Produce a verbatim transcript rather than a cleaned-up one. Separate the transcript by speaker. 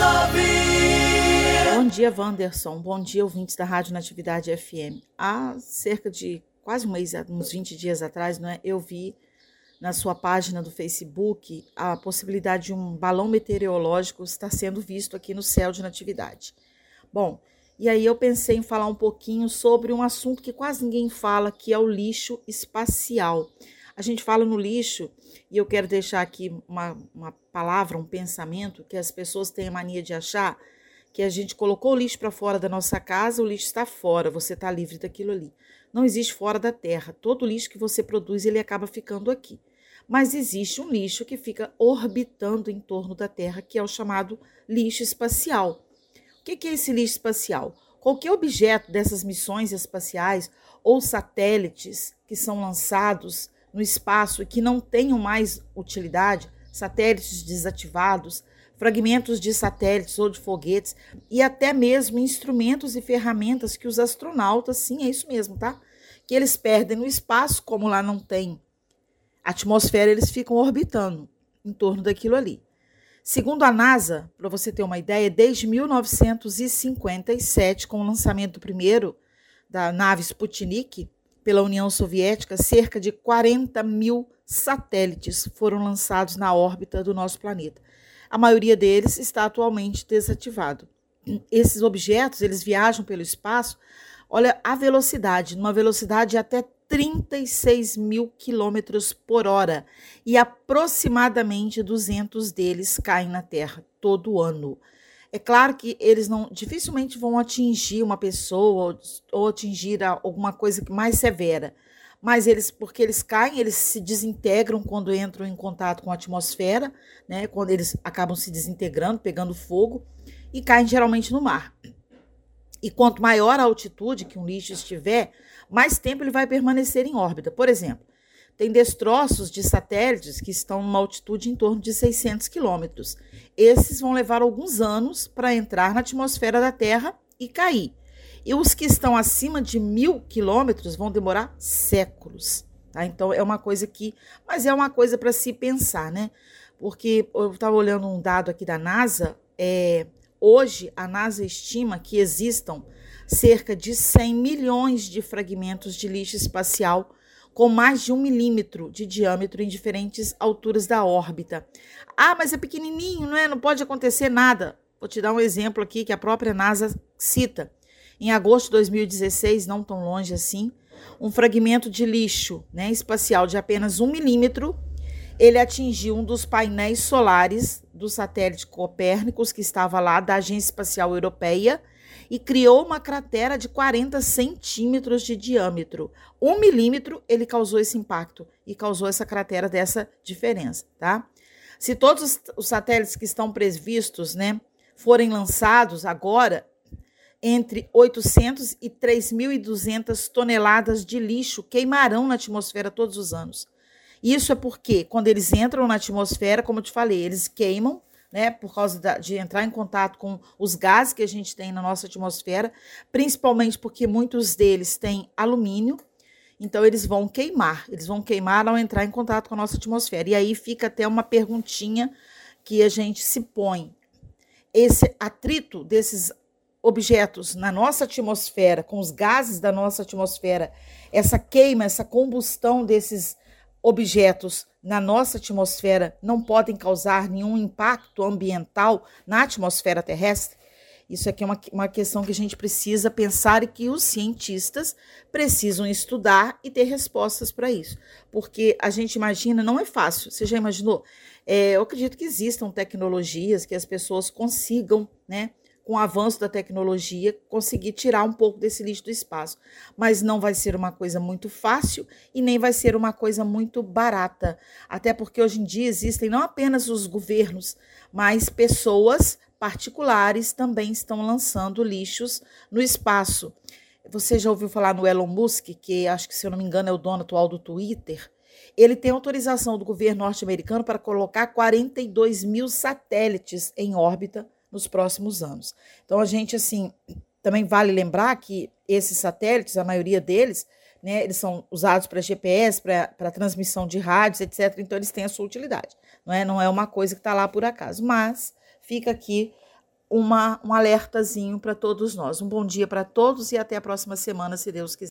Speaker 1: Bom dia, Wanderson. Bom dia, ouvintes da Rádio Natividade F M. Há cerca de quase um mês, uns vinte dias atrás, não é, eu vi na sua página do Facebook a possibilidade de um balão meteorológico estar sendo visto aqui no céu de Natividade. Bom, e aí eu pensei em falar um pouquinho sobre um assunto que quase ninguém fala, que é o lixo espacial. A gente fala no lixo, e eu quero deixar aqui uma, uma palavra, um pensamento, que as pessoas têm a mania de achar que a gente colocou o lixo para fora da nossa casa, o lixo está fora, você está livre daquilo ali. Não existe fora da terra. Todo lixo que você produz, ele acaba ficando aqui. Mas existe um lixo que fica orbitando em torno da Terra, que é o chamado lixo espacial. O que é esse lixo espacial? Qualquer objeto dessas missões espaciais ou satélites que são lançados no espaço e que não tenham mais utilidade, satélites desativados, fragmentos de satélites ou de foguetes e até mesmo instrumentos e ferramentas que os astronautas, sim, é isso mesmo, tá? Que eles perdem no espaço, como lá não tem atmosfera, eles ficam orbitando em torno daquilo ali. Segundo a NASA, para você ter uma ideia, desde mil novecentos e cinquenta e sete, com o lançamento do primeiro da nave Sputnik pela União Soviética, cerca de quarenta mil satélites foram lançados na órbita do nosso planeta. A maioria deles está atualmente desativado. Esses objetos, eles viajam pelo espaço, olha a velocidade, numa velocidade de até trinta e seis mil quilômetros por hora, e aproximadamente duzentos deles caem na Terra todo ano. É claro que eles não dificilmente vão atingir uma pessoa ou, ou atingir alguma coisa mais severa, mas eles, porque eles caem, eles se desintegram quando entram em contato com a atmosfera, né? Quando eles acabam se desintegrando, pegando fogo, e caem geralmente no mar. E quanto maior a altitude que um lixo estiver, mais tempo ele vai permanecer em órbita. Por exemplo, tem destroços de satélites que estão numa altitude em torno de seiscentos quilômetros. Esses vão levar alguns anos para entrar na atmosfera da Terra e cair. E os que estão acima de mil quilômetros vão demorar séculos. Tá? Então, é uma coisa que... Mas é uma coisa para se pensar, né? Porque eu estava olhando um dado aqui da NASA. É, hoje, a NASA estima que existam cerca de cem milhões de fragmentos de lixo espacial com mais de um milímetro de diâmetro em diferentes alturas da órbita. Ah, mas é pequenininho, não é? Não pode acontecer nada. Vou te dar um exemplo aqui que a própria NASA cita. Em agosto de dois mil e dezesseis, não tão longe assim, um fragmento de lixo, né, espacial de apenas um milímetro, ele atingiu um dos painéis solares do satélite Copérnicos, que estava lá, da Agência Espacial Europeia, e criou uma cratera de quarenta centímetros de diâmetro. Um milímetro, ele causou esse impacto e causou essa cratera dessa diferença, tá? Se todos os satélites que estão previstos, né, forem lançados agora, entre oitocentos e três mil e duzentas toneladas de lixo queimarão na atmosfera todos os anos. Isso é porque, quando eles entram na atmosfera, como eu te falei, eles queimam, né, por causa da, de entrar em contato com os gases que a gente tem na nossa atmosfera, principalmente porque muitos deles têm alumínio, então eles vão queimar, eles vão queimar ao entrar em contato com a nossa atmosfera. E aí fica até uma perguntinha que a gente se põe. Esse atrito desses objetos na nossa atmosfera, com os gases da nossa atmosfera, essa queima, essa combustão desses objetos na nossa atmosfera não podem causar nenhum impacto ambiental na atmosfera terrestre? Isso aqui é uma, uma questão que a gente precisa pensar e que os cientistas precisam estudar e ter respostas para isso. Porque a gente imagina, não é fácil. Você já imaginou? É, eu acredito que existam tecnologias que as pessoas consigam, né, com o avanço da tecnologia, conseguir tirar um pouco desse lixo do espaço. Mas não vai ser uma coisa muito fácil e nem vai ser uma coisa muito barata. Até porque hoje em dia existem não apenas os governos, mas pessoas particulares também estão lançando lixos no espaço. Você já ouviu falar no Elon Musk, que acho que, se eu não me engano, é o dono atual do Twitter? Ele tem autorização do governo norte-americano para colocar quarenta e dois mil satélites em órbita nos próximos anos. Então, a gente, assim, também vale lembrar que esses satélites, a maioria deles, né, eles são usados para G P S, para transmissão de rádios, etcétera. Então, eles têm a sua utilidade. Não é, não é uma coisa que está lá por acaso. Mas fica aqui uma, um alertazinho para todos nós. Um bom dia para todos e até a próxima semana, se Deus quiser.